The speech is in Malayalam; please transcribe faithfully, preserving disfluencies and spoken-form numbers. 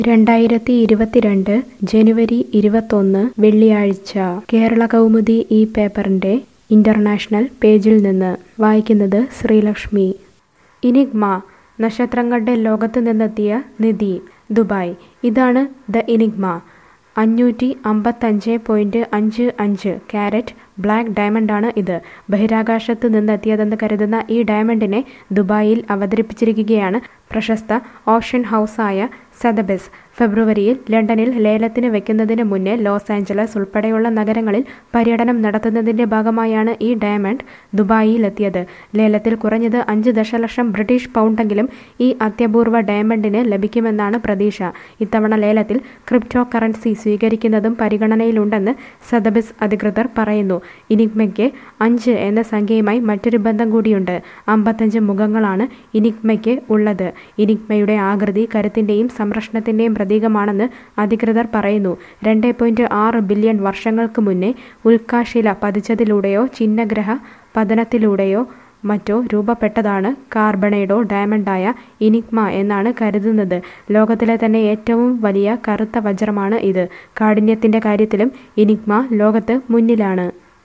രണ്ടായിരത്തി ഇരുപത്തിരണ്ട് ജനുവരി ഇരുപത്തൊന്ന് വെള്ളിയാഴ്ച കേരള കൗമുദി ഈ പേപ്പറിന്റെ ഇന്റർനാഷണൽ പേജിൽ നിന്ന് വായിക്കുന്നത് ശ്രീലക്ഷ്മി. ഇനിഗ്മ നക്ഷത്രങ്ങളുടെ ലോകത്ത് നിന്നെത്തിയ നിധി. ദുബായ്. ഇതാണ് ദ ഇനിഗ്മ. അഞ്ഞൂറ്റി അമ്പത്തഞ്ച് പോയിന്റ് അഞ്ച് അഞ്ച് കാരറ്റ് ബ്ലാക്ക് ഡയമണ്ടാണ് ഇത്. ബഹിരാകാശത്ത് നിന്നെത്തിയതെന്ന് കരുതുന്ന ഈ ഡയമണ്ടിനെ ദുബായിൽ അവതരിപ്പിച്ചിരിക്കുകയാണ് പ്രശസ്ത ഓപ്ഷൻ ഹൗസായ സതബിസ്. ഫെബ്രുവരിയിൽ ലണ്ടനിൽ ലേലത്തിന് വെക്കുന്നതിന് മുന്നേ ലോസ് ആഞ്ചലസ് ഉൾപ്പെടെയുള്ള നഗരങ്ങളിൽ പര്യടനം നടത്തുന്നതിന്റെ ഭാഗമായാണ് ഈ ഡയമണ്ട് ദുബായിലെത്തിയത്. ലേലത്തിൽ കുറഞ്ഞത് അഞ്ച് ദശലക്ഷം ബ്രിട്ടീഷ് പൗണ്ടെങ്കിലും ഈ അത്യപൂർവ ഡയമണ്ടിന് ലഭിക്കുമെന്നാണ് പ്രതീക്ഷ. ഇത്തവണ ലേലത്തിൽ ക്രിപ്റ്റോ കറൻസി സ്വീകരിക്കുന്നതും പരിഗണനയിലുണ്ടെന്ന് സതബിസ് അധികൃതർ പറയുന്നു. ഇനിഗ്മയ്ക്ക് അഞ്ച് എന്ന സംഖ്യയുമായി മറ്റൊരു ബന്ധം കൂടിയുണ്ട്. അമ്പത്തഞ്ച് മുഖങ്ങളാണ് ഇനിഗ്മയ്ക്ക് ഉള്ളത്. ഇനിഗ്മയുടെ ആകൃതി കരുത്തിന്റെയും സംരക്ഷണത്തിന്റെയും പ്രതീകമാണെന്ന് അധികൃതർ പറയുന്നു. രണ്ട് പോയിന്റ് ആറ് ബില്യൺ വർഷങ്ങൾക്ക് മുന്നേ ഉൽക്കാശില പതിച്ചതിലൂടെയോ ചിഹ്നഗ്രഹ പതനത്തിലൂടെയോ മറ്റോ രൂപപ്പെട്ടതാണ് കാർബണേഡോ ഡയമണ്ടായ ഇനിഗ്മ എന്നാണ് കരുതുന്നത്. ലോകത്തിലെ തന്നെ ഏറ്റവും വലിയ കറുത്ത വജ്രമാണ് ഇത്. കാഠിന്യത്തിന്റെ കാര്യത്തിലും ഇനിഗ്മ ലോകത്ത് മുന്നിലാണ്.